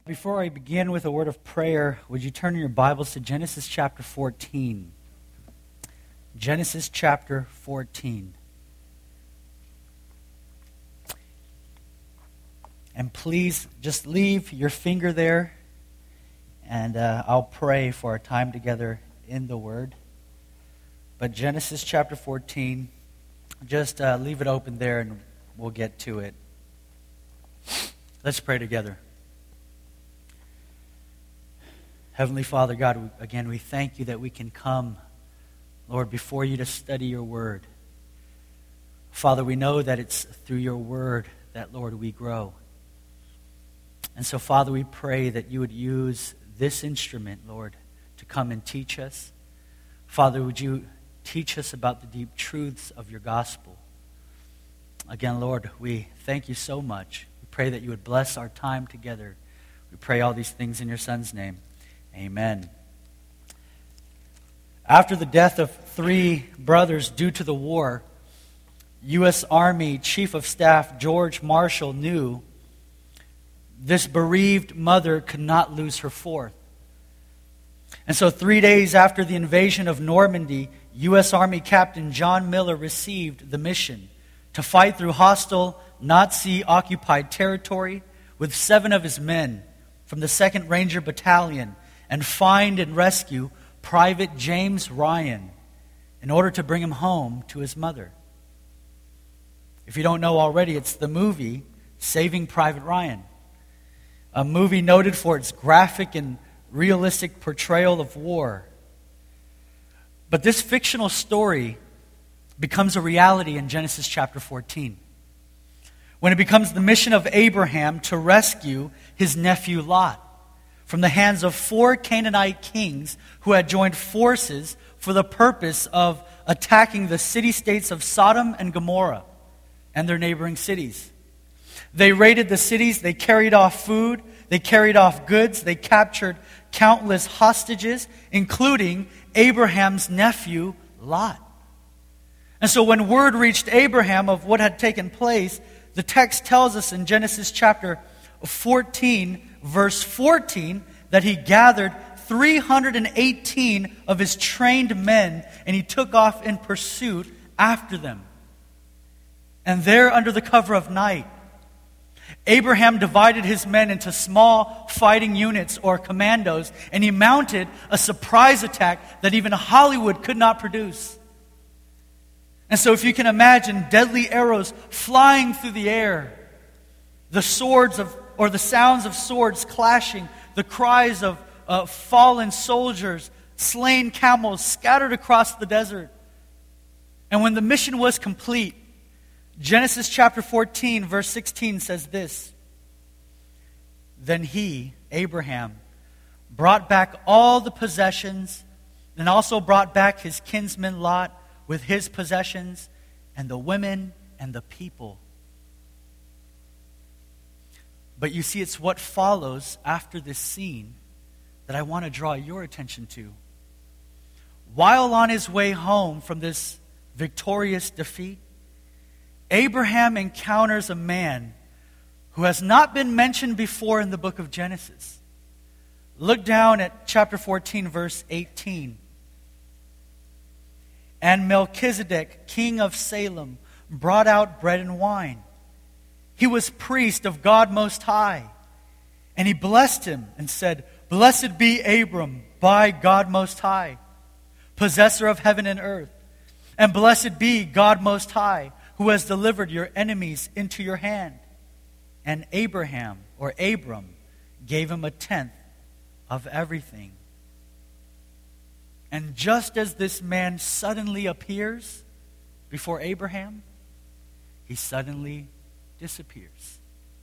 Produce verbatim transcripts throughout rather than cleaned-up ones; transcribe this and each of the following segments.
Before I begin with a word of prayer, would you turn your Bibles to Genesis chapter fourteen? Genesis chapter fourteen. And please just leave your finger there, and uh, I'll pray for our time together in the Word. But Genesis chapter fourteen, just uh, leave it open there and we'll get to it. Let's pray together. Heavenly Father, God, again, we thank you that we can come, Lord, before you to study your word. Father, we know that it's through your word that, Lord, we grow. And so, Father, we pray that you would use this instrument, Lord, to come and teach us. Father, would you teach us about the deep truths of your gospel? Again, Lord, we thank you so much. We pray that you would bless our time together. We pray all these things in your Son's name. Amen. After the death of three brothers due to the war, U S Army Chief of Staff George Marshall knew this bereaved mother could not lose her fourth. And so three days after the invasion of Normandy, U S Army Captain John Miller received the mission to fight through hostile Nazi-occupied territory with seven of his men from the second Ranger Battalion and find and rescue Private James Ryan in order to bring him home to his mother. If you don't know already, it's the movie Saving Private Ryan, a movie noted for its graphic and realistic portrayal of war. But this fictional story becomes a reality in Genesis chapter fourteen, when it becomes the mission of Abraham to rescue his nephew Lot from the hands of four Canaanite kings who had joined forces for the purpose of attacking the city-states of Sodom and Gomorrah and their neighboring cities. They raided the cities, they carried off food, they carried off goods, they captured countless hostages, including Abraham's nephew Lot. And so when word reached Abraham of what had taken place, the text tells us in Genesis chapter fourteen, verse fourteen, that he gathered three hundred eighteen of his trained men and he took off in pursuit after them. And there, under the cover of night, Abraham divided his men into small fighting units or commandos, and he mounted a surprise attack that even Hollywood could not produce. And so if you can imagine deadly arrows flying through the air, the swords of, or the sounds of swords clashing, the cries of uh, fallen soldiers, slain camels scattered across the desert. And when the mission was complete, Genesis chapter fourteen, verse sixteen says this: Then he, Abraham, brought back all the possessions, and also brought back his kinsman Lot with his possessions, and the women and the people. But you see, it's what follows after this scene that I want to draw your attention to. While on his way home from this victorious defeat, Abraham encounters a man who has not been mentioned before in the book of Genesis. Look down at chapter fourteen, verse eighteen. And Melchizedek, king of Salem, brought out bread and wine. He was priest of God Most High. And he blessed him and said, Blessed be Abram by God Most High, possessor of heaven and earth. And blessed be God Most High, who has delivered your enemies into your hand. And Abraham, or Abram, gave him a tenth of everything. And just as this man suddenly appears before Abraham, he suddenly disappears.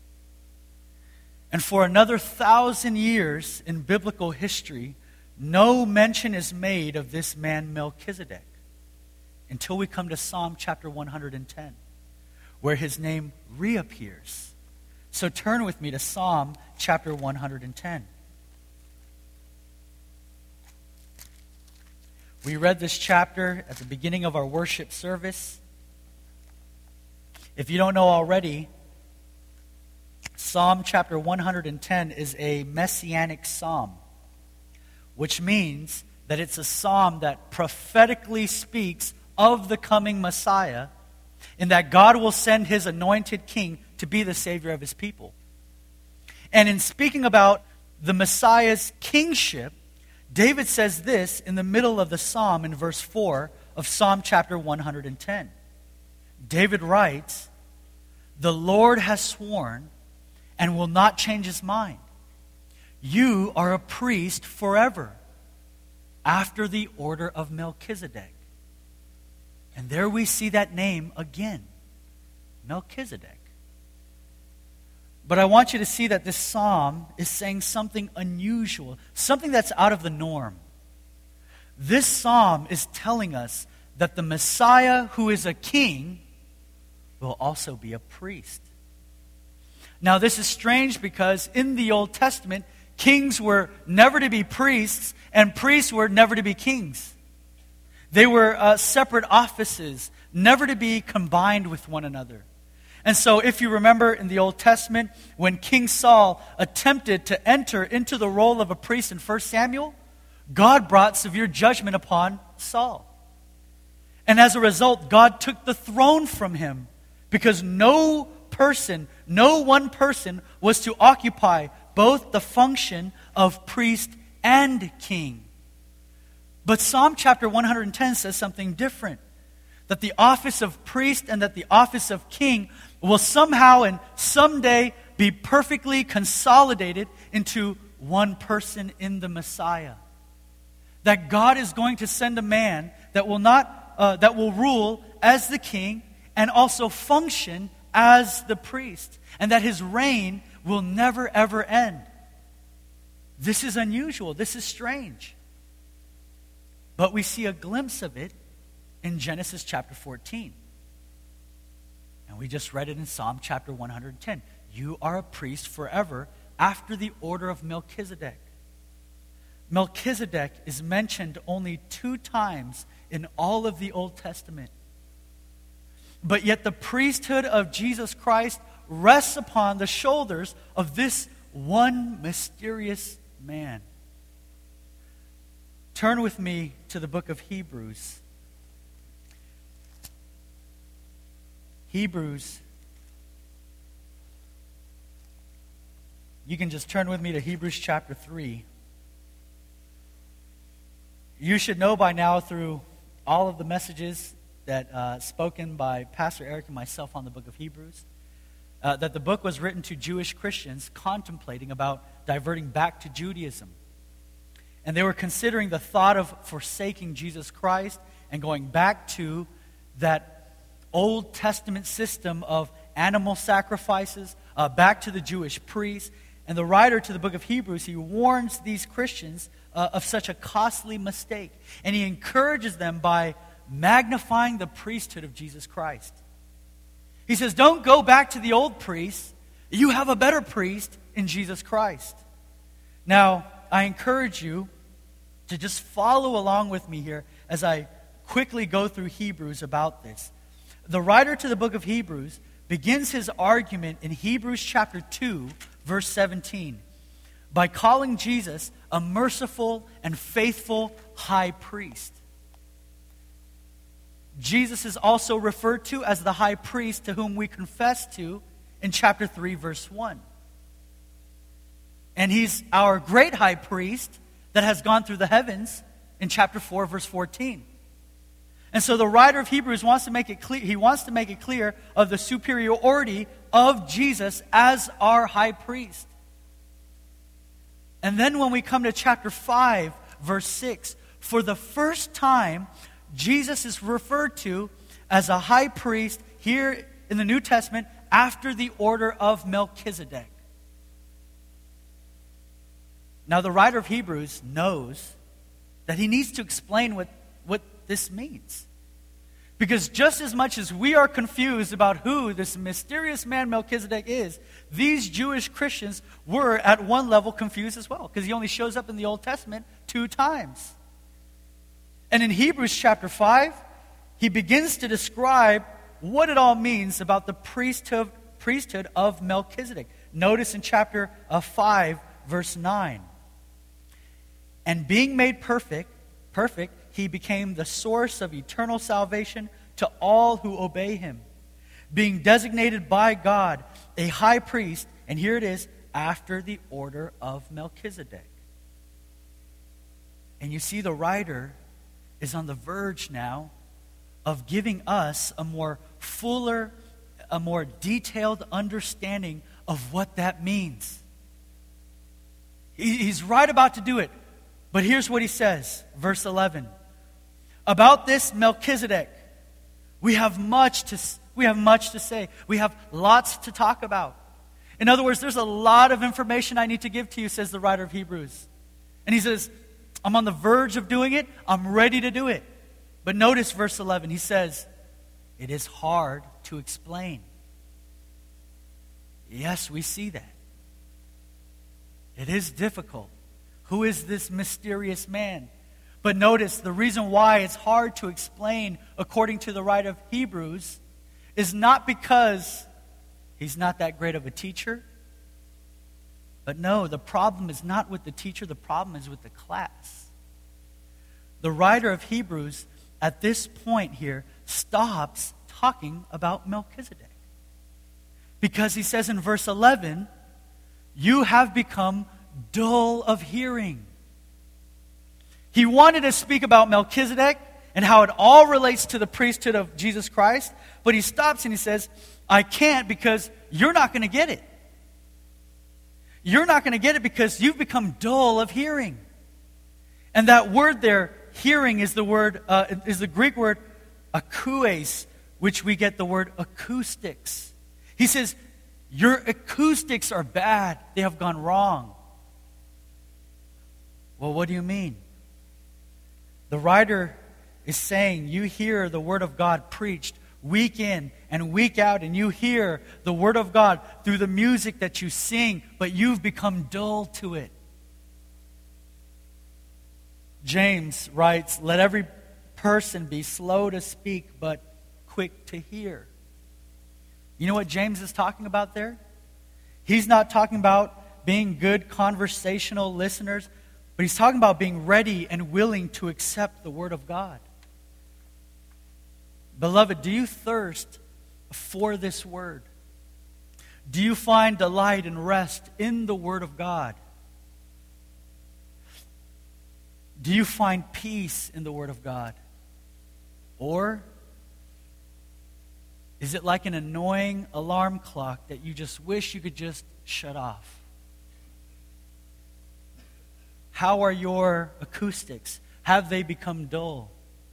And for another thousand years in biblical history, no mention is made of this man Melchizedek until we come to Psalm chapter one hundred ten, where his name reappears. So turn with me to Psalm chapter one hundred ten. We read this chapter at the beginning of our worship service. If you don't know already, Psalm chapter one hundred ten is a messianic psalm, which means that it's a psalm that prophetically speaks of the coming Messiah, and that God will send his anointed king to be the Savior of his people. And in speaking about the Messiah's kingship, David says this in the middle of the psalm in verse four of Psalm chapter one hundred ten. David writes, "The Lord has sworn and will not change his mind. You are a priest forever, after the order of Melchizedek." And there we see that name again, Melchizedek. But I want you to see that this psalm is saying something unusual, something that's out of the norm. This psalm is telling us that the Messiah, who is a king, will also be a priest. Now, this is strange because in the Old Testament, kings were never to be priests, and priests were never to be kings. They were uh, separate offices, never to be combined with one another. And so, if you remember in the Old Testament, when King Saul attempted to enter into the role of a priest in First Samuel, God brought severe judgment upon Saul. And as a result, God took the throne from him, because no person, no one person was to occupy both the function of priest and king. But Psalm chapter one hundred ten says something different. That the office of priest and that the office of king will somehow and someday be perfectly consolidated into one person in the Messiah. That God is going to send a man that will not uh, that will rule as the king and also function as the priest, and that his reign will never ever end. This is unusual. This is strange. But we see a glimpse of it in Genesis chapter fourteen. And we just read it in Psalm chapter one hundred ten. You are a priest forever after the order of Melchizedek. Melchizedek is mentioned only two times in all of the Old Testament. But yet the priesthood of Jesus Christ rests upon the shoulders of this one mysterious man. Turn with me to the book of Hebrews. Hebrews. You can just turn with me to Hebrews chapter three. You should know by now through all of the messages that uh, spoken by Pastor Eric and myself on the book of Hebrews, uh, that the book was written to Jewish Christians contemplating about diverting back to Judaism. And they were considering the thought of forsaking Jesus Christ and going back to that Old Testament system of animal sacrifices, uh, back to the Jewish priests. And the writer to the book of Hebrews, he warns these Christians uh, of such a costly mistake. And he encourages them by magnifying the priesthood of Jesus Christ. He says, don't go back to the old priest. You have a better priest in Jesus Christ. Now, I encourage you to just follow along with me here as I quickly go through Hebrews about this. The writer to the book of Hebrews begins his argument in Hebrews chapter two, verse seventeen, by calling Jesus a merciful and faithful high priest. Jesus is also referred to as the high priest to whom we confess to in chapter three, verse one. And he's our great high priest that has gone through the heavens in chapter four, verse fourteen. And so the writer of Hebrews wants to make it clear, he wants to make it clear of the superiority of Jesus as our high priest. And then when we come to chapter five, verse six, for the first time, Jesus is referred to as a high priest here in the New Testament after the order of Melchizedek. Now, the writer of Hebrews knows that he needs to explain what, what this means. Because just as much as we are confused about who this mysterious man Melchizedek is, these Jewish Christians were at one level confused as well, because he only shows up in the Old Testament two times. And in Hebrews chapter five, he begins to describe what it all means about the priesthood, priesthood of Melchizedek. Notice in chapter uh, five, verse nine. And being made perfect, perfect, he became the source of eternal salvation to all who obey him, being designated by God a high priest, and here it is, after the order of Melchizedek. And you see the writer is on the verge now of giving us a more fuller, a more detailed understanding of what that means. He's right about to do it. But here's what he says, verse eleven. About this Melchizedek, we have much to we have much to say. We have lots to talk about. In other words, there's a lot of information I need to give to you, says the writer of Hebrews. And he says, I'm on the verge of doing it. I'm ready to do it. But notice verse eleven. He says, it is hard to explain. Yes, we see that. It is difficult. Who is this mysterious man? But notice the reason why it's hard to explain, according to the writer of Hebrews, is not because he's not that great of a teacher. But no, the problem is not with the teacher, the problem is with the class. The writer of Hebrews, at this point here, stops talking about Melchizedek. Because he says in verse eleven, you have become dull of hearing. He wanted to speak about Melchizedek and how it all relates to the priesthood of Jesus Christ, but he stops and he says, I can't because you're not going to get it. You're not going to get it because you've become dull of hearing. And that word there, hearing, is the word uh, is the Greek word akoues, which we get the word acoustics. He says, your acoustics are bad. They have gone wrong. Well, what do you mean? The writer is saying you hear the Word of God preached week in and week out, and you hear the Word of God through the music that you sing, but you've become dull to it. James writes, let every person be slow to speak, but quick to hear. You know what James is talking about there? He's not talking about being good conversational listeners, but he's talking about being ready and willing to accept the Word of God. Beloved, do you thirst for this Word? Do you find delight and rest in the Word of God? Do you find peace in the Word of God? Or is it like an annoying alarm clock that you just wish you could just shut off? How are your acoustics? Have they become dull?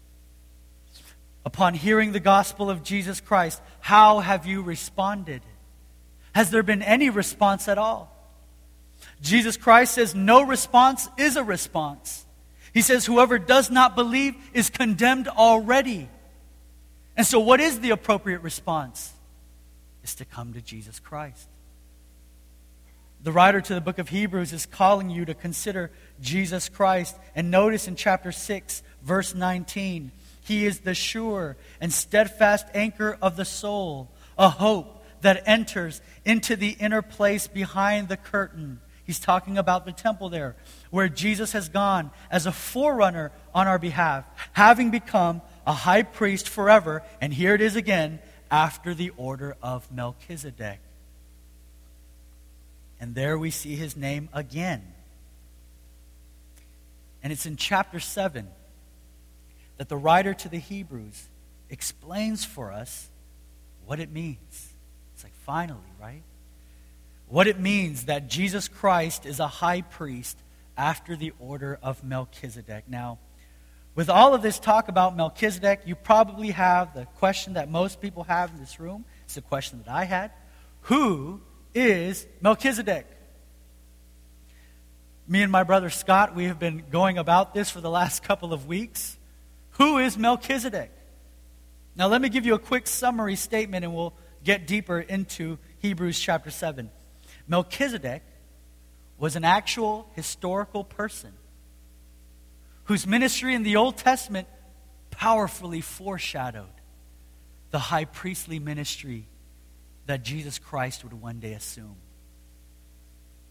Upon hearing the gospel of Jesus Christ, how have you responded? Has there been any response at all? Jesus Christ says no response is a response. He says whoever does not believe is condemned already. And so what is the appropriate response? Is to come to Jesus Christ. The writer to the book of Hebrews is calling you to consider Jesus Christ. And notice in chapter six, verse nineteen, He is the sure and steadfast anchor of the soul, a hope that enters into the inner place behind the curtain. He's talking about the temple there, where Jesus has gone as a forerunner on our behalf, having become a high priest forever, and here it is again, after the order of Melchizedek. And there we see his name again. And it's in chapter seven that the writer to the Hebrews explains for us what it means. It's like, finally, right? What it means that Jesus Christ is a high priest after the order of Melchizedek. Now, with all of this talk about Melchizedek, you probably have the question that most people have in this room. It's the question that I had. Who is Melchizedek? Me and my brother Scott, we have been going about this for the last couple of weeks. Who is Melchizedek? Now let me give you a quick summary statement and we'll get deeper into Hebrews chapter seven. Melchizedek was an actual historical person whose ministry in the Old Testament powerfully foreshadowed the high priestly ministry that Jesus Christ would one day assume.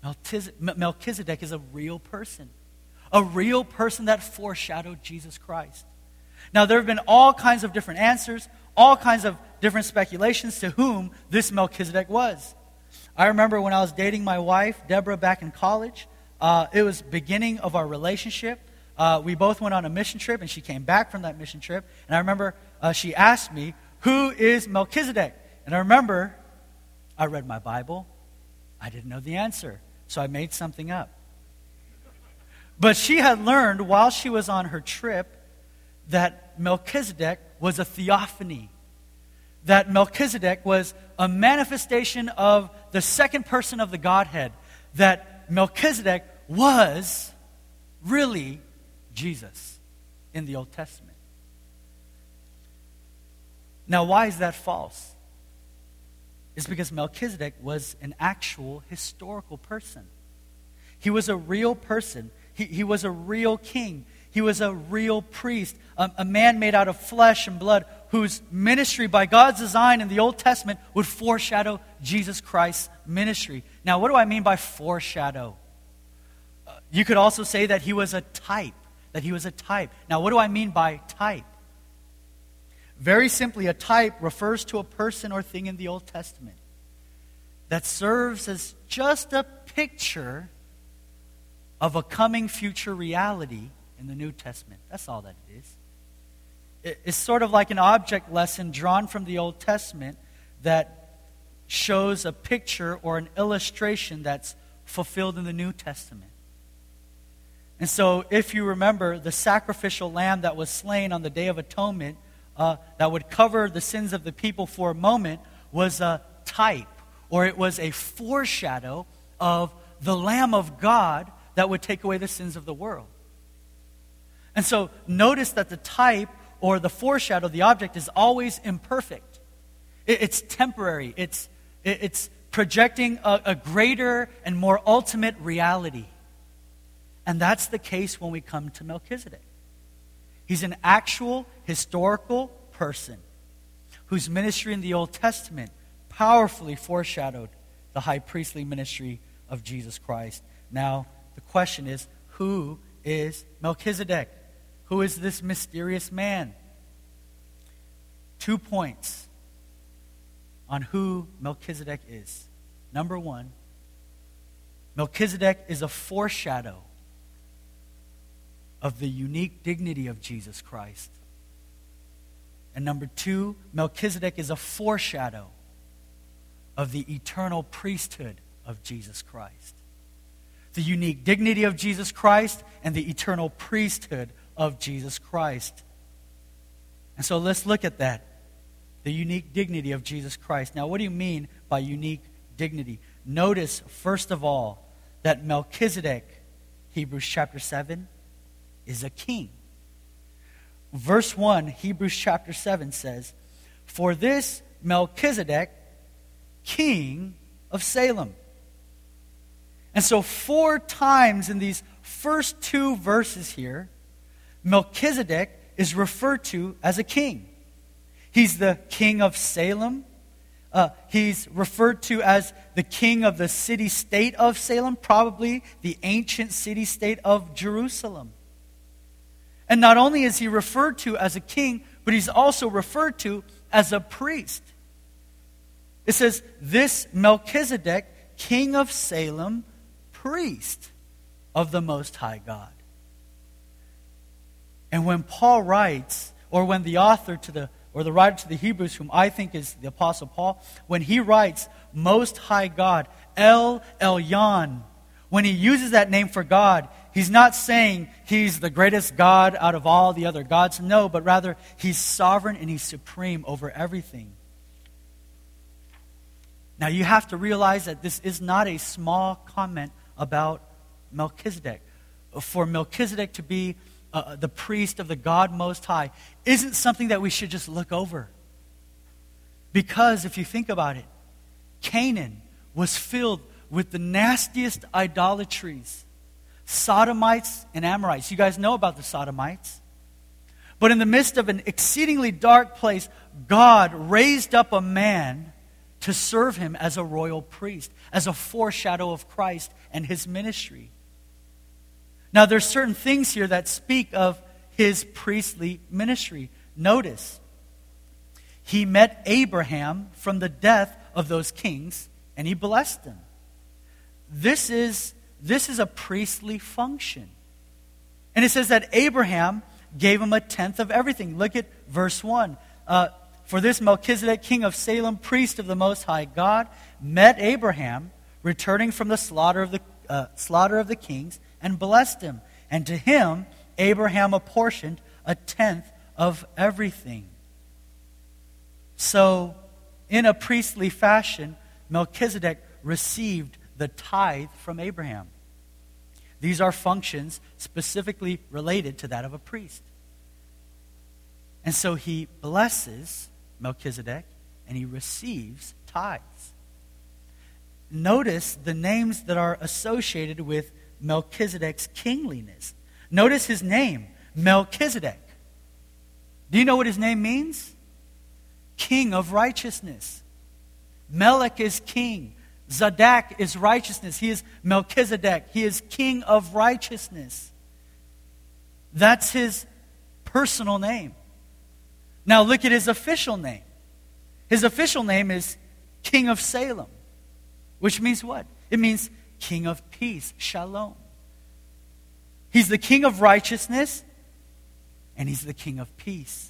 Melchizedek is a real person. A real person that foreshadowed Jesus Christ. Now, there have been all kinds of different answers, all kinds of different speculations to whom this Melchizedek was. I remember when I was dating my wife, Deborah, back in college. Uh, it was beginning of our relationship. Uh, we both went on a mission trip, and she came back from that mission trip. And I remember uh, she asked me, "Who is Melchizedek?" And I remember I read my Bible. I didn't know the answer, so I made something up. But she had learned while she was on her trip that Melchizedek was a theophany. That Melchizedek was a manifestation of the second person of the Godhead. That Melchizedek was really Jesus in the Old Testament. Now, why is that false? It's because Melchizedek was an actual historical person. He was a real person. He, he was a real king. He was a real priest, a, a man made out of flesh and blood whose ministry by God's design in the Old Testament would foreshadow Jesus Christ's ministry. Now, what do I mean by foreshadow? Uh, you could also say that he was a type, that he was a type. Now, what do I mean by type? Very simply, a type refers to a person or thing in the Old Testament that serves as just a picture of a coming future reality in the New Testament. That's all that it is. It's sort of like an object lesson drawn from the Old Testament that shows a picture or an illustration that's fulfilled in the New Testament. And so, if you remember, the sacrificial lamb that was slain on the Day of Atonement uh, that would cover the sins of the people for a moment was a type, or it was a foreshadow of the Lamb of God that would take away the sins of the world. And so notice that the type or the foreshadow, the object, is always imperfect. It, it's temporary. It's, it, it's projecting a, a greater and more ultimate reality. And that's the case when we come to Melchizedek. He's an actual historical person whose ministry in the Old Testament powerfully foreshadowed the high priestly ministry of Jesus Christ. Now, the question is, who is Melchizedek? Who is this mysterious man? Two points on who Melchizedek is. Number one, Melchizedek is a foreshadow of the unique dignity of Jesus Christ. And number two, Melchizedek is a foreshadow of the eternal priesthood of Jesus Christ. The unique dignity of Jesus Christ and the eternal priesthood of Jesus Christ. And so let's look at that. The unique dignity of Jesus Christ. Now, what do you mean by unique dignity? Notice, first of all, that Melchizedek, Hebrews chapter seven, is a king. Verse one, Hebrews chapter seven says, "For this Melchizedek, king of Salem." And so four times in these first two verses here, Melchizedek is referred to as a king. He's the king of Salem. Uh, he's referred to as the king of the city-state of Salem, probably the ancient city-state of Jerusalem. And not only is he referred to as a king, but he's also referred to as a priest. It says, this Melchizedek, king of Salem, priest of the Most High God. And when Paul writes, or when the author to the, or the writer to the Hebrews, whom I think is the Apostle Paul, when he writes, Most High God, El Elyon, when he uses that name for God, he's not saying he's the greatest God out of all the other gods. No, but rather he's sovereign and he's supreme over everything. Now you have to realize that this is not a small comment about Melchizedek. For Melchizedek to be uh, the priest of the God Most High isn't something that we should just look over. Because if you think about it, Canaan was filled with the nastiest idolatries. Sodomites and Amorites. You guys know about the Sodomites. But in the midst of an exceedingly dark place, God raised up a man to serve him as a royal priest, as a foreshadow of Christ and his ministry. Now, there's certain things here that speak of his priestly ministry. Notice, he met Abraham from the death of those kings, and he blessed them. This is, this is a priestly function. And it says that Abraham gave him a tenth of everything. Look at verse one. Uh, For this Melchizedek, king of Salem, priest of the Most High God, met Abraham, returning from the slaughter of the uh, slaughter of the kings, and blessed him. And to him Abraham apportioned a tenth of everything. So, in a priestly fashion, Melchizedek received the tithe from Abraham. These are functions specifically related to that of a priest. And so he blesses Melchizedek, and he receives tithes. Notice the names that are associated with Melchizedek's kingliness. Notice his name, Melchizedek. Do you know what his name means? King of righteousness. Melech is king. Zadok is righteousness. He is Melchizedek. He is king of righteousness. That's his personal name. Now look at his official name. His official name is King of Salem, which means what? It means King of Peace, Shalom. He's the King of righteousness, and he's the King of peace.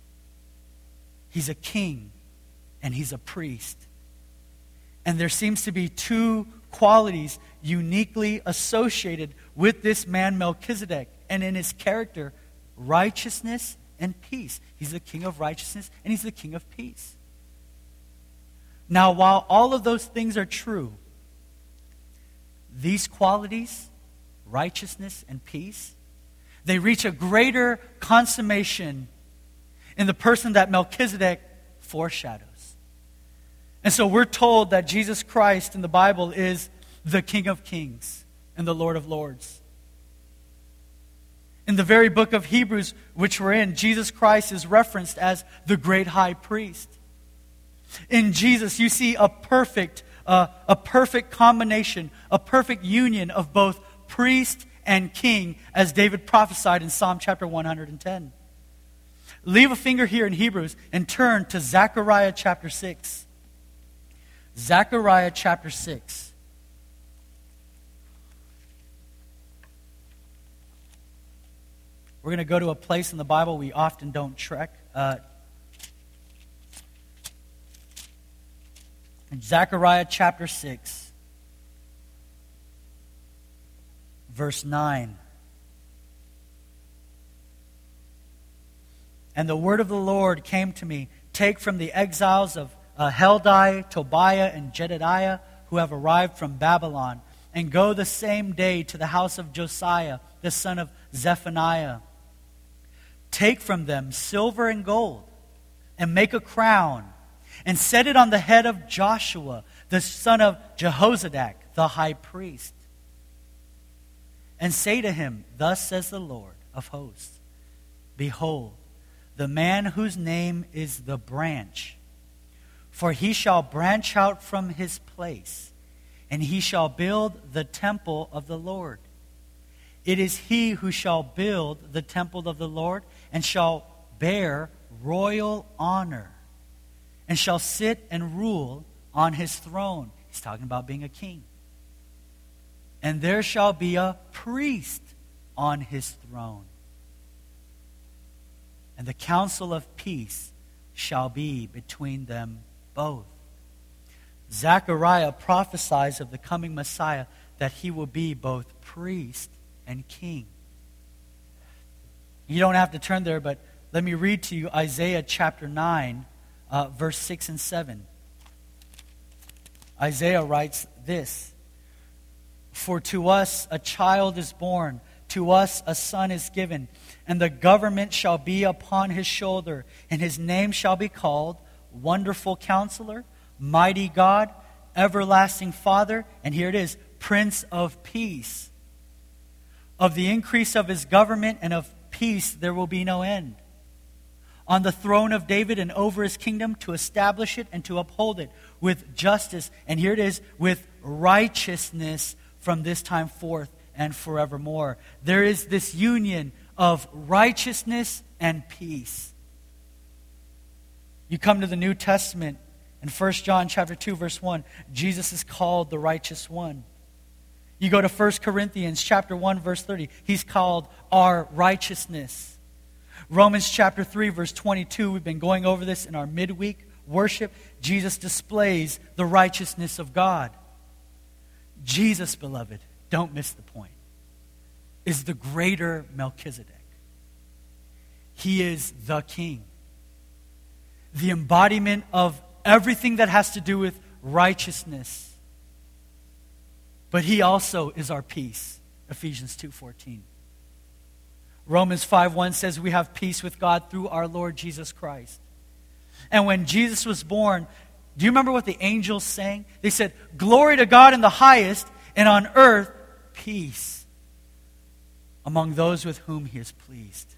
He's a king, and he's a priest. And there seems to be two qualities uniquely associated with this man Melchizedek, and in his character, righteousness and peace. He's the King of righteousness, and he's the King of peace. Now, while all of those things are true, these qualities, righteousness and peace, they reach a greater consummation in the person that Melchizedek foreshadows. And so we're told that Jesus Christ in the Bible is the King of Kings and the Lord of Lords. In the very book of Hebrews, which we're in, Jesus Christ is referenced as the great high priest. In Jesus, you see a perfect, uh, a perfect combination, a perfect union of both priest and king, as David prophesied in Psalm chapter one hundred ten. Leave a finger here in Hebrews and turn to Zechariah chapter six. Zechariah chapter six. We're going to go to a place in the Bible we often don't trek. Uh, Zechariah chapter six, verse nine. And the word of the Lord came to me, take from the exiles of uh, Heldai, Tobiah, and Jedediah, who have arrived from Babylon, and go the same day to the house of Josiah, the son of Zephaniah. Take from them silver and gold, and make a crown, and set it on the head of Joshua, the son of Jehozadak, the high priest. And say to him, thus says the Lord of hosts, behold, the man whose name is the branch, for he shall branch out from his place, and he shall build the temple of the Lord. It is he who shall build the temple of the Lord, and shall bear royal honor, and shall sit and rule on his throne. He's talking about being a king. And there shall be a priest on his throne. And the counsel of peace shall be between them both. Zechariah prophesies of the coming Messiah that he will be both priest and king. You don't have to turn there, but let me read to you Isaiah chapter nine, uh, verse six and seven. Isaiah writes this, for to us a child is born, to us a son is given, and the government shall be upon his shoulder, and his name shall be called Wonderful Counselor, Mighty God, Everlasting Father, and here it is, Prince of Peace. Of the increase of his government and of peace there will be no end. on the throne of David and over his kingdom, to establish it and to uphold it with justice. And here it is, with righteousness from this time forth and forevermore. There is this union of righteousness and peace. You come to the New Testament, in First John chapter two, verse one, Jesus is called the righteous one. You go to First Corinthians chapter one, verse thirty, he's called our righteousness. Romans chapter three, verse twenty-two, we've been going over this in our midweek worship. Jesus displays the righteousness of God. Jesus, beloved, don't miss the point, is the greater Melchizedek. He is the king, the embodiment of everything that has to do with righteousness. But he also is our peace, Ephesians two fourteen. Romans five one says we have peace with God through our Lord Jesus Christ. And when Jesus was born, do you remember what the angels sang? They said, "Glory to God in the highest, and on earth peace among those with whom he is pleased."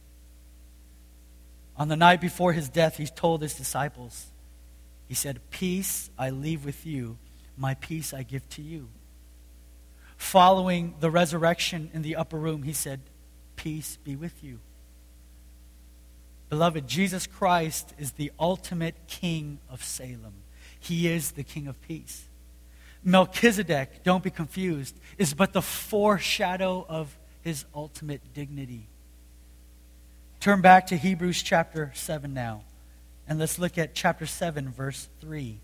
On the night before his death, he told his disciples, he said, "Peace I leave with you, my peace I give to you." Following the resurrection in the upper room, he said, "Peace be with you." Beloved, Jesus Christ is the ultimate king of Salem. He is the king of peace. Melchizedek, don't be confused, is but the foreshadow of his ultimate dignity. Turn back to Hebrews chapter seven now, and let's look at chapter seven, verse three.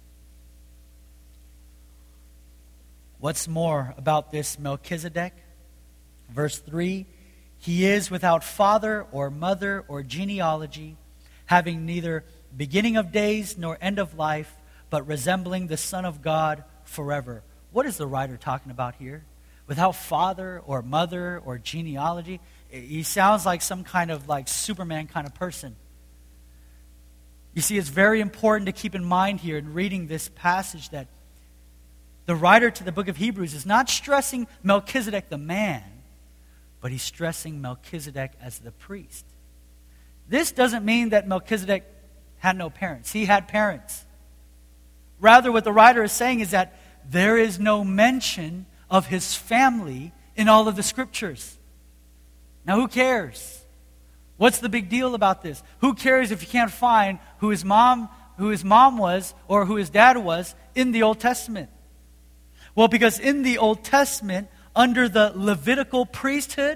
What's more about this Melchizedek? Verse three, he is without father or mother or genealogy, having neither beginning of days nor end of life, but resembling the Son of God forever. What is the writer talking about here? Without father or mother or genealogy? He sounds like some kind of like Superman kind of person. You see, it's very important to keep in mind here in reading this passage that the writer to the book of Hebrews is not stressing Melchizedek the man, but he's stressing Melchizedek as the priest. This doesn't mean that Melchizedek had no parents. He had parents. Rather, what the writer is saying is that there is no mention of his family in all of the scriptures. Now, who cares? What's the big deal about this? Who cares if you can't find who his mom, who his mom was or who his dad was in the Old Testament? Well, because in the Old Testament, under the Levitical priesthood,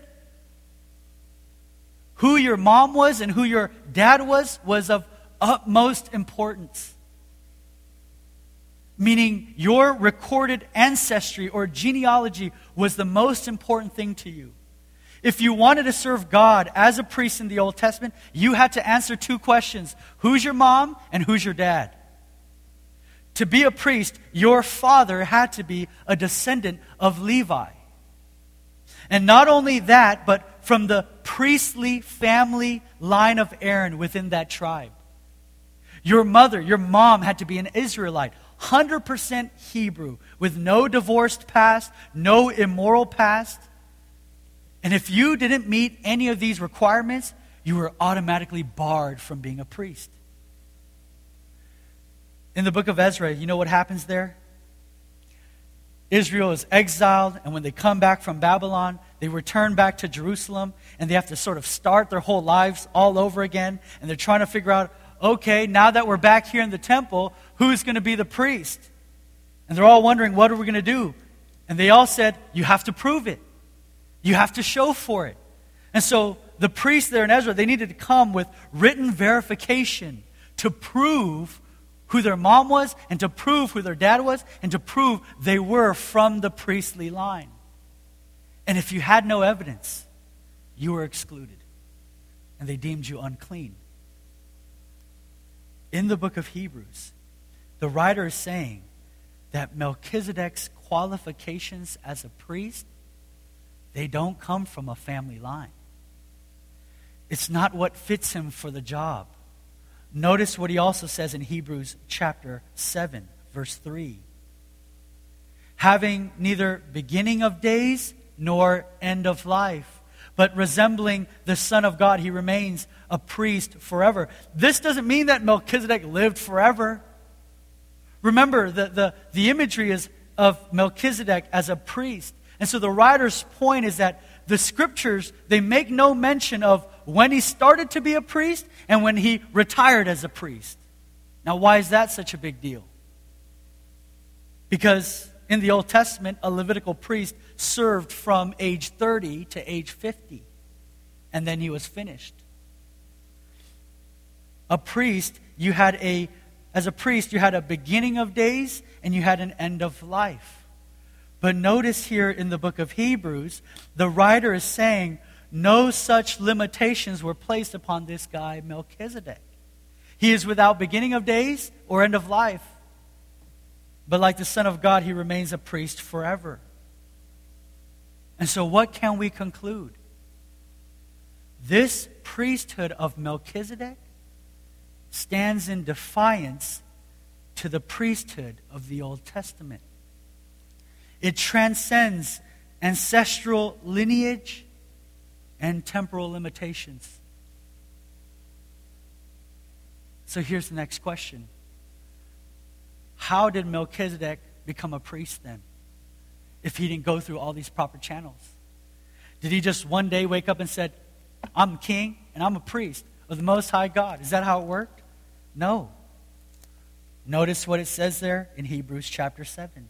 who your mom was and who your dad was was of utmost importance. Meaning your recorded ancestry or genealogy was the most important thing to you. If you wanted to serve God as a priest in the Old Testament, you had to answer two questions. Who's your mom and who's your dad? To be a priest, your father had to be a descendant of Levi. And not only that, but from the priestly family line of Aaron within that tribe. Your mother, your mom had to be an Israelite, one hundred percent Hebrew, with no divorced past, no immoral past. And if you didn't meet any of these requirements, you were automatically barred from being a priest. In the book of Ezra, you know what happens there? Israel is exiled, and when they come back from Babylon, they return back to Jerusalem, and they have to sort of start their whole lives all over again, and they're trying to figure out, okay, now that we're back here in the temple, who's going to be the priest? And they're all wondering, what are we going to do? And they all said, you have to prove it. You have to show for it. And so the priests there in Ezra, they needed to come with written verification to prove who their mom was and to prove who their dad was and to prove they were from the priestly line. And if you had no evidence, you were excluded. And they deemed you unclean. In the book of Hebrews, the writer is saying that Melchizedek's qualifications as a priest, they don't come from a family line. It's not what fits him for the job. Notice what he also says in Hebrews chapter seven, verse three. Having neither beginning of days nor end of life, but resembling the Son of God, he remains a priest forever. This doesn't mean that Melchizedek lived forever. Remember, the, the, the imagery is of Melchizedek as a priest. And so the writer's point is that the scriptures, they make no mention of when he started to be a priest and when he retired as a priest. Now, why is that such a big deal? Because in the Old Testament, a Levitical priest served from age thirty to age fifty, and then he was finished. A priest, you had a, as a priest, you had a beginning of days and you had an end of life. But notice here in the book of Hebrews, the writer is saying no such limitations were placed upon this guy, Melchizedek. He is without beginning of days or end of life. But like the Son of God, he remains a priest forever. And so what can we conclude? This priesthood of Melchizedek stands in defiance to the priesthood of the Old Testament. It transcends ancestral lineage and temporal limitations. So here's the next question. How did Melchizedek become a priest then, if he didn't go through all these proper channels? Did he just one day wake up and said, I'm king and I'm a priest of the Most High God? Is that how it worked? No. Notice what it says there in Hebrews chapter seven.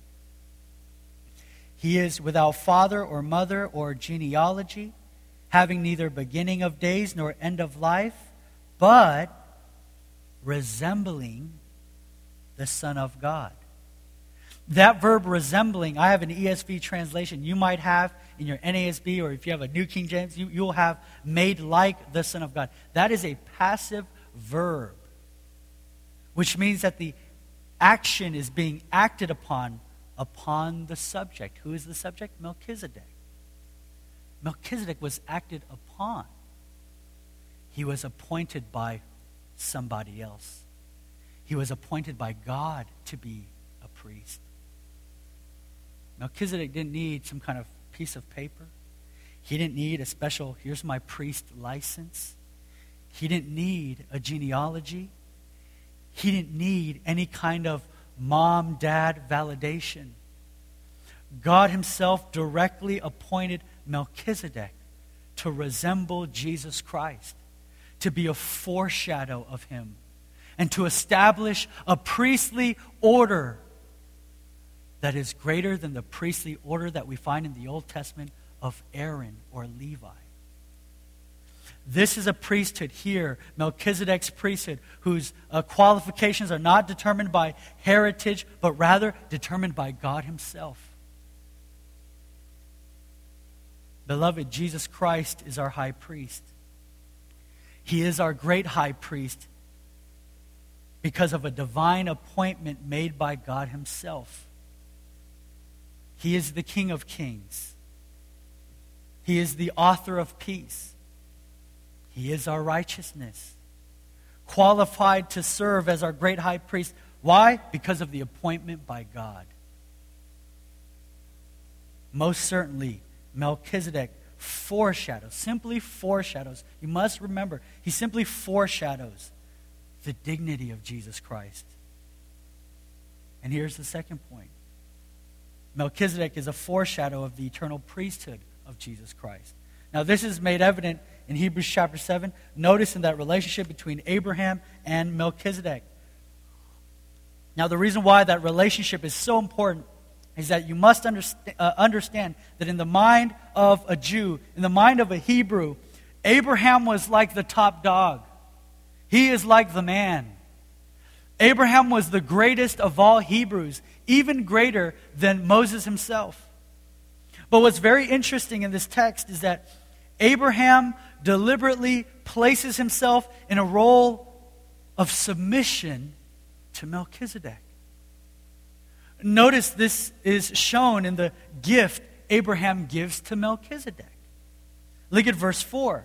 He is without father or mother or genealogy, having neither beginning of days nor end of life, but resembling the Son of God. That verb resembling, I have an E S V translation. You might have in your N A S B, or if you have a New King James, you, you'll have made like the Son of God. That is a passive verb, which means that the action is being acted upon upon the subject. Who is the subject? Melchizedek. Melchizedek was acted upon. He was appointed by somebody else. He was appointed by God to be a priest. Melchizedek didn't need some kind of piece of paper. He didn't need a special, here's my priest license. He didn't need a genealogy. He didn't need any kind of mom, dad validation. God himself directly appointed Melchizedek to resemble Jesus Christ, to be a foreshadow of him, and to establish a priestly order that is greater than the priestly order that we find in the Old Testament of Aaron or Levi. This is a priesthood here, Melchizedek's priesthood, whose uh, qualifications are not determined by heritage, but rather determined by God himself. Beloved, Jesus Christ is our high priest. He is our great high priest because of a divine appointment made by God himself. He is the King of Kings. He is the author of peace. He is our righteousness, qualified to serve as our great high priest. Why? Because of the appointment by God. Most certainly, Melchizedek foreshadows, simply foreshadows. You must remember, he simply foreshadows the dignity of Jesus Christ. And here's the second point. Melchizedek is a foreshadow of the eternal priesthood of Jesus Christ. Now, this is made evident in Hebrews chapter seven. Notice in that relationship between Abraham and Melchizedek. Now, the reason why that relationship is so important is that you must understand, uh, understand that in the mind of a Jew, in the mind of a Hebrew, Abraham was like the top dog. He is like the man. Abraham was the greatest of all Hebrews, even greater than Moses himself. But what's very interesting in this text is that Abraham deliberately places himself in a role of submission to Melchizedek. Notice this is shown in the gift Abraham gives to Melchizedek. Look at verse four.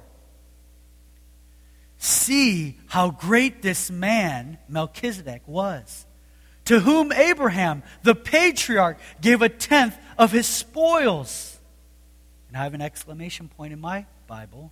See how great this man, Melchizedek, was, to whom Abraham, the patriarch, gave a tenth of his spoils. And I have an exclamation point in my Bible.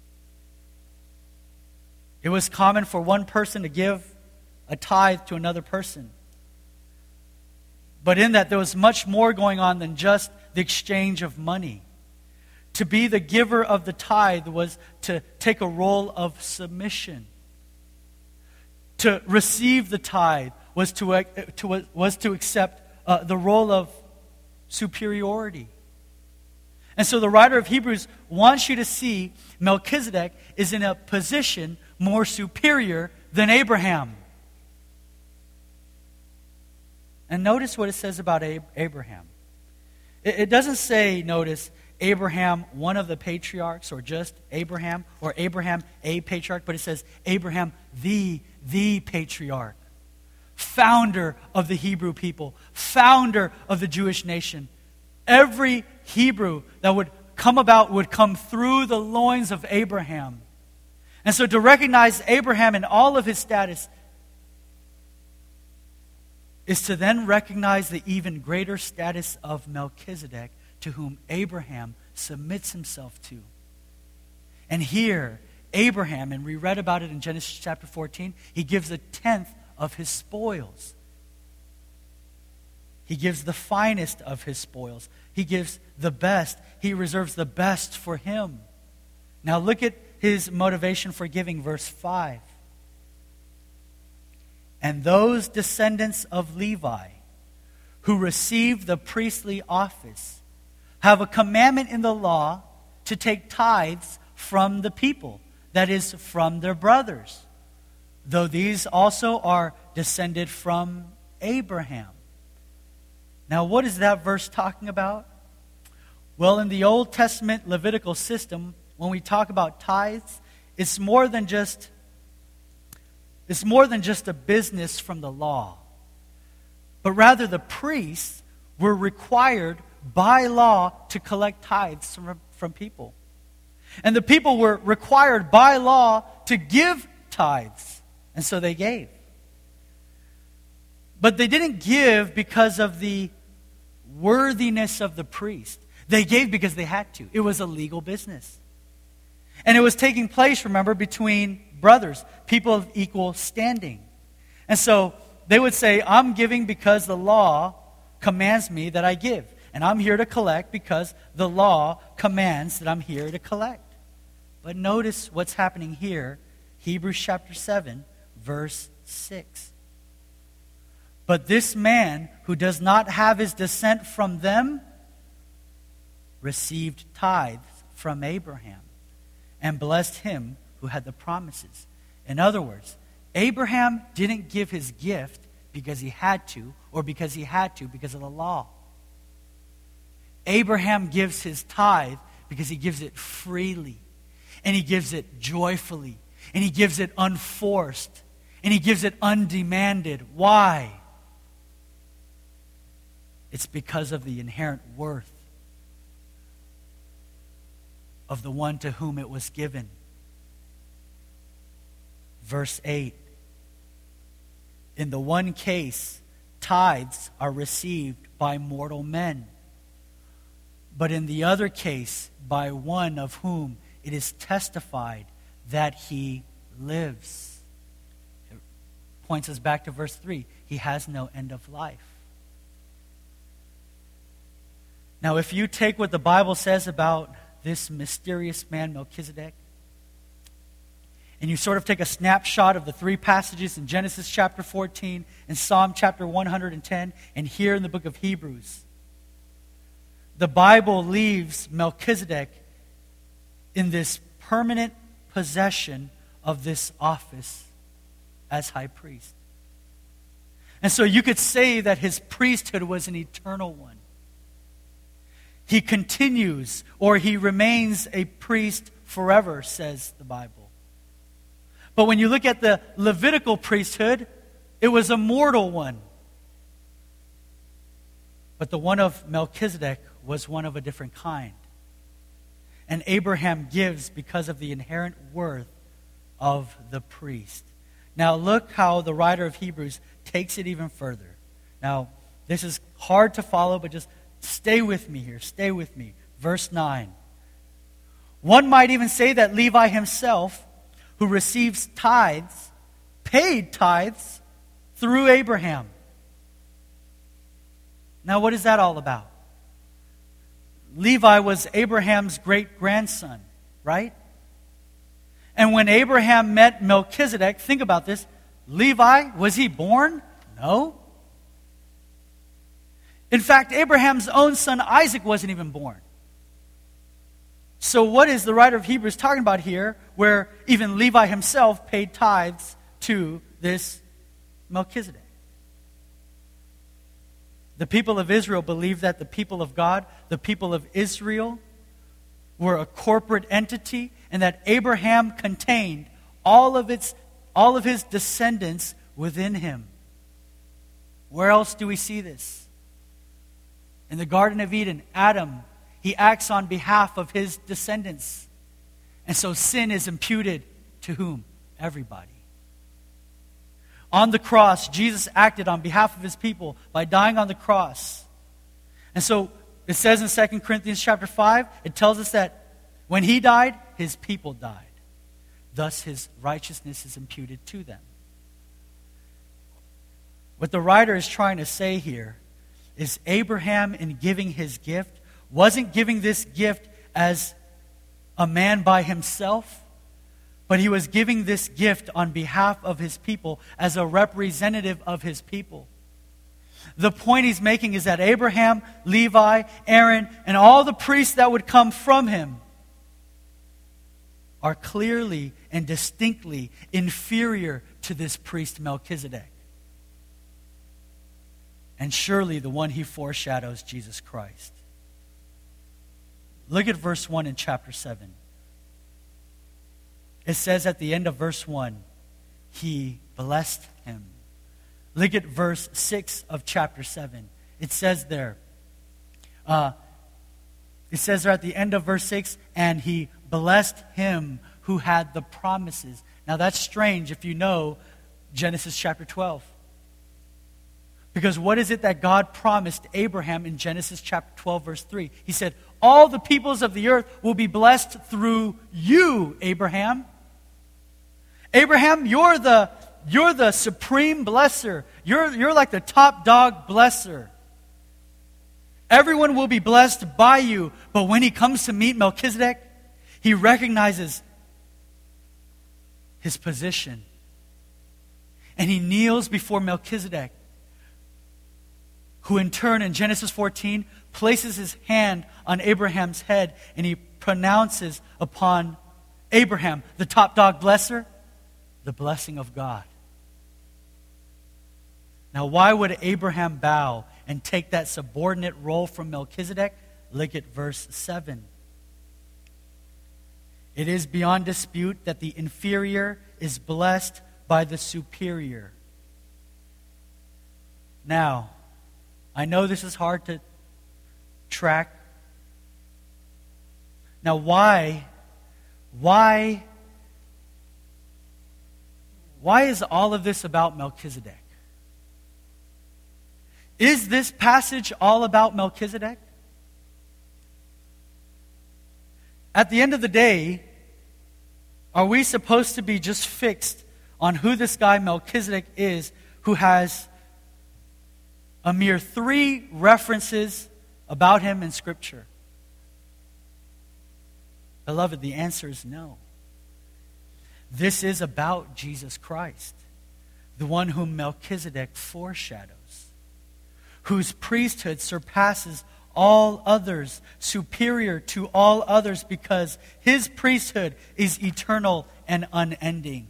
It was common for one person to give a tithe to another person. But in that, there was much more going on than just the exchange of money. To be the giver of the tithe was to take a role of submission. To receive the tithe was to, uh, to, was to accept uh, the role of superiority. And so the writer of Hebrews wants you to see Melchizedek is in a position more superior than Abraham. And notice what it says about Ab- Abraham. It, it doesn't say, notice, Abraham, one of the patriarchs, or just Abraham, or Abraham, a patriarch, but it says Abraham, the, the patriarch, founder of the Hebrew people, founder of the Jewish nation. Every Hebrew that would come about would come through the loins of Abraham. And so to recognize Abraham in all of his status is to then recognize the even greater status of Melchizedek, to whom Abraham submits himself to. And here, Abraham, and we read about it in Genesis chapter fourteen, he gives a tenth of his spoils. He gives the finest of his spoils. He gives the best. He reserves the best for him. Now look at his motivation for giving, verse five. And those descendants of Levi who received the priestly office have a commandment in the law to take tithes from the people, that is, from their brothers, though these also are descended from Abraham. Now, what is that verse talking about? Well, in the Old Testament Levitical system, when we talk about tithes, it's more than just it's more than just a business from the law. But rather, the priests were required by law to collect tithes from, from people. And the people were required by law to give tithes. And so they gave. But they didn't give because of the worthiness of the priest. They gave because they had to. It was a legal business. And it was taking place, remember, between brothers, people of equal standing. And so they would say, I'm giving because the law commands me that I give. And I'm here to collect because the law commands that I'm here to collect. But notice what's happening here, Hebrews chapter seven, verse six. But this man who does not have his descent from them received tithes from Abraham and blessed him who had the promises. In other words, Abraham didn't give his gift because he had to, or because he had to because of the law. Abraham gives his tithe because he gives it freely, and he gives it joyfully, and he gives it unforced, and he gives it undemanded. Why? It's because of the inherent worth of the one to whom it was given. Verse eight. In the one case, tithes are received by mortal men. But in the other case, by one of whom it is testified that he lives. It points us back to verse three. He has no end of life. Now, if you take what the Bible says about this mysterious man, Melchizedek, and you sort of take a snapshot of the three passages in Genesis chapter fourteen, and Psalm chapter one hundred ten, and here in the book of Hebrews, the Bible leaves Melchizedek in this permanent possession of this office as high priest. And so you could say that his priesthood was an eternal one. He continues, or he remains a priest forever, says the Bible. But when you look at the Levitical priesthood, it was a mortal one. But the one of Melchizedek was one of a different kind. And Abraham gives because of the inherent worth of the priest. Now look how the writer of Hebrews takes it even further. Now, this is hard to follow, but just stay with me here. Stay with me. Verse nine. One might even say that Levi himself, who receives tithes, paid tithes through Abraham. Now, what is that all about? Levi was Abraham's great-grandson, right? And when Abraham met Melchizedek, think about this, Levi, was he born? No. In fact, Abraham's own son Isaac wasn't even born. So what is the writer of Hebrews talking about here, where even Levi himself paid tithes to this Melchizedek? The people of Israel believed that the people of God, the people of Israel, were a corporate entity, and that Abraham contained all of its, all of his descendants within him. Where else do we see this? In the Garden of Eden, Adam, he acts on behalf of his descendants. And so sin is imputed to whom? Everybody. On the cross, Jesus acted on behalf of his people by dying on the cross. And so it says in Second Corinthians chapter five, it tells us that when he died, his people died. Thus his righteousness is imputed to them. What the writer is trying to say here is Abraham, in giving his gift, wasn't giving this gift as a man by himself, but he was giving this gift on behalf of his people as a representative of his people. The point he's making is that Abraham, Levi, Aaron, and all the priests that would come from him are clearly and distinctly inferior to this priest Melchizedek. And surely the one he foreshadows, Jesus Christ. Look at verse one in chapter seven. It says at the end of verse one, he blessed him. Look at verse six of chapter seven. It says there, uh, it says there at the end of verse six, and he blessed him who had the promises. Now that's strange if you know Genesis chapter twelve. Because what is it that God promised Abraham in Genesis chapter twelve, verse three? He said, all the peoples of the earth will be blessed through you, Abraham. Abraham, you're the, you're the supreme blesser. You're, you're like the top dog blesser. Everyone will be blessed by you. But when he comes to meet Melchizedek, he recognizes his position. And he kneels before Melchizedek, who in turn in Genesis fourteen places his hand on Abraham's head, and he pronounces upon Abraham, the top dog blesser, the blessing of God. Now, why would Abraham bow and take that subordinate role from Melchizedek? Look at verse seven. It is beyond dispute that the inferior is blessed by the superior. Now, I know this is hard to track. Now, why, why, why is all of this about Melchizedek? Is this passage all about Melchizedek? At the end of the day, are we supposed to be just fixed on who this guy Melchizedek is, who has a mere three references about him in Scripture? Beloved, the answer is no. This is about Jesus Christ, the one whom Melchizedek foreshadows, whose priesthood surpasses all others, superior to all others, because his priesthood is eternal and unending.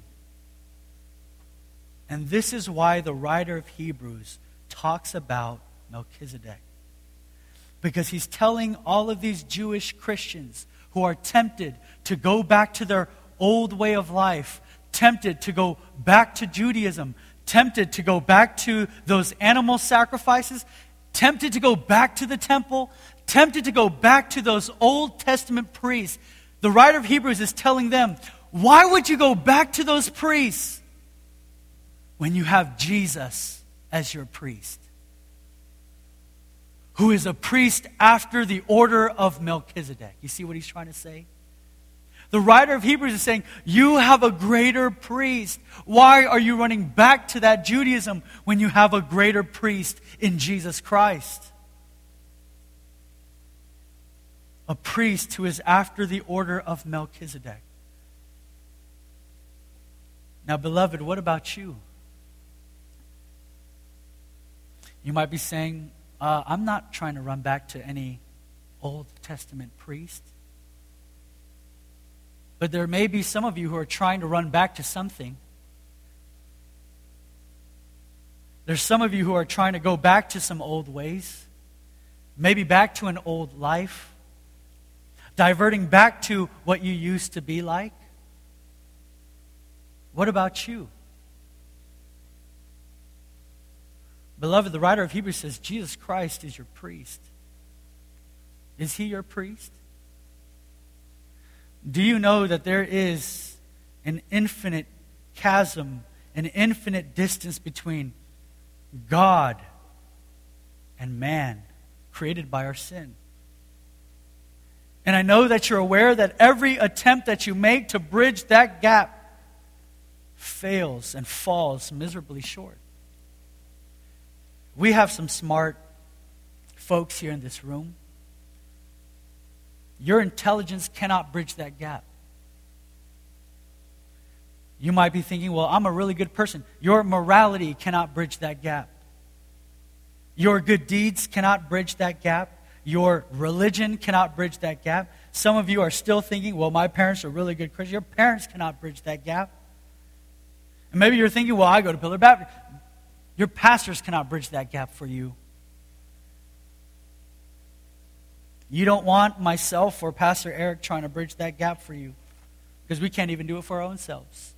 And this is why the writer of Hebrews talks about Melchizedek. Because he's telling all of these Jewish Christians who are tempted to go back to their old way of life, tempted to go back to Judaism, tempted to go back to those animal sacrifices, tempted to go back to the temple, tempted to go back to those Old Testament priests. The writer of Hebrews is telling them, why would you go back to those priests when you have Jesus as your priest, who is a priest after the order of Melchizedek? You see what he's trying to say? The writer of Hebrews is saying, you have a greater priest. Why are you running back to that Judaism when you have a greater priest in Jesus Christ? A priest who is after the order of Melchizedek. Now, beloved, what about you? You might be saying, uh, I'm not trying to run back to any Old Testament priest. But there may be some of you who are trying to run back to something. There's some of you who are trying to go back to some old ways. Maybe back to an old life. Diverting back to what you used to be like. What about you? Beloved, the writer of Hebrews says, Jesus Christ is your priest. Is he your priest? Do you know that there is an infinite chasm, an infinite distance between God and man, created by our sin? And I know that you're aware that every attempt that you make to bridge that gap fails and falls miserably short. We have some smart folks here in this room. Your intelligence cannot bridge that gap. You might be thinking, well, I'm a really good person. Your morality cannot bridge that gap. Your good deeds cannot bridge that gap. Your religion cannot bridge that gap. Some of you are still thinking, well, my parents are really good Christians. Your parents cannot bridge that gap. And maybe you're thinking, well, I go to Pillar Baptist. Your pastors cannot bridge that gap for you. You don't want myself or Pastor Eric trying to bridge that gap for you, because we can't even do it for our own selves.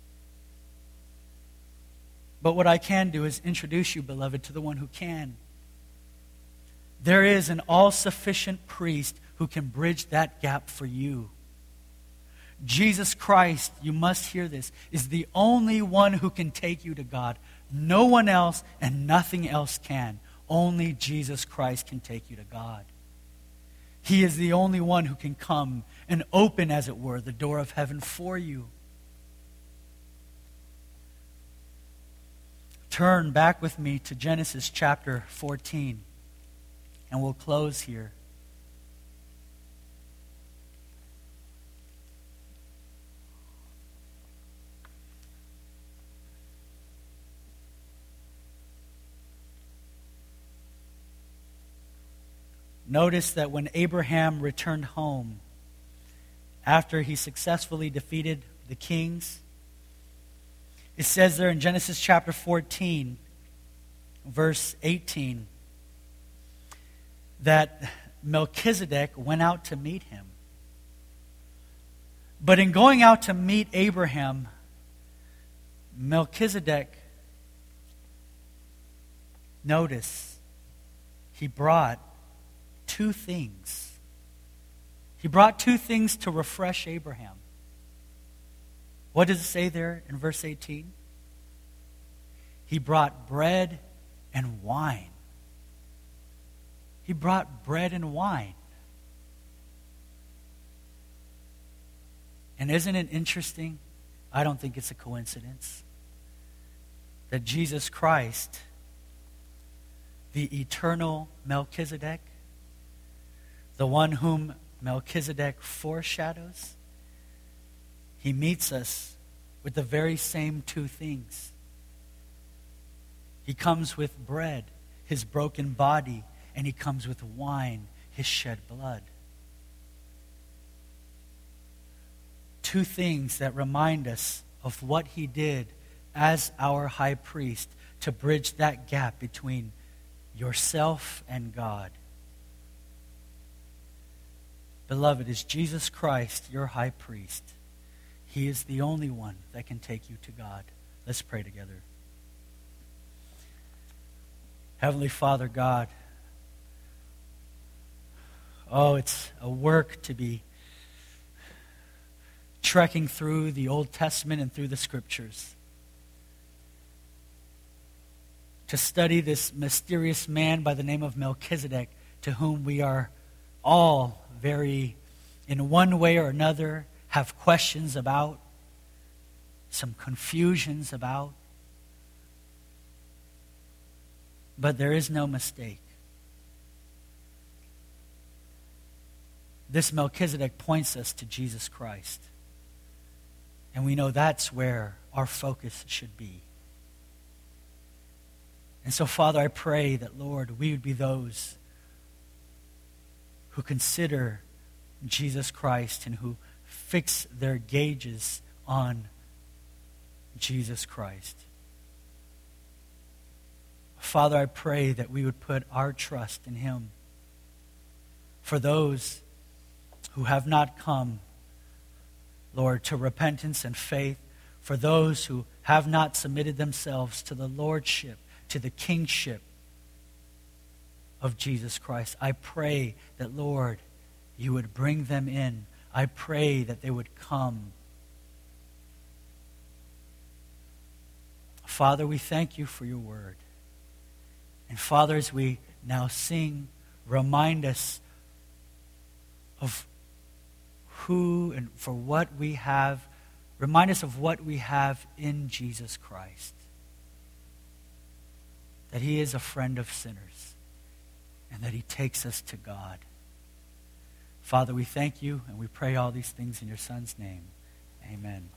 But what I can do is introduce you, beloved, to the one who can. There is an all-sufficient priest who can bridge that gap for you. Jesus Christ, you must hear this, is the only one who can take you to God. No one else and nothing else can. Only Jesus Christ can take you to God. He is the only one who can come and open, as it were, the door of heaven for you. Turn back with me to Genesis chapter fourteen, and we'll close here. Notice that when Abraham returned home, after he successfully defeated the kings, it says there in Genesis chapter fourteen, verse eighteen, that Melchizedek went out to meet him. But in going out to meet Abraham, Melchizedek, notice, he brought two things. He brought two things to refresh Abraham. What does it say there in verse eighteen? He brought bread and wine. He brought bread and wine. And isn't it interesting? I don't think it's a coincidence that Jesus Christ, the eternal Melchizedek, the one whom Melchizedek foreshadows, he meets us with the very same two things. He comes with bread, his broken body, and he comes with wine, his shed blood. Two things that remind us of what he did as our high priest to bridge that gap between yourself and God. Beloved, is Jesus Christ your high priest? He is the only one that can take you to God. Let's pray together. Heavenly Father God, oh, it's a work to be trekking through the Old Testament and through the Scriptures, to study this mysterious man by the name of Melchizedek, to whom we are all very, in one way or another, have questions about, some confusions about. But there is no mistake. This Melchizedek points us to Jesus Christ. And we know that's where our focus should be. And so, Father, I pray that, Lord, we would be those who consider Jesus Christ and who fix their gauges on Jesus Christ. Father, I pray that we would put our trust in him. For those who have not come, Lord, to repentance and faith, for those who have not submitted themselves to the lordship, to the kingship of Jesus Christ, I pray that, Lord, you would bring them in. I pray that they would come. Father, we thank you for your word. And Father, as we now sing, remind us of who and for what we have. Remind us of what we have in Jesus Christ. That he is a friend of sinners. And that he takes us to God. Father, we thank you and we pray all these things in your Son's name. Amen.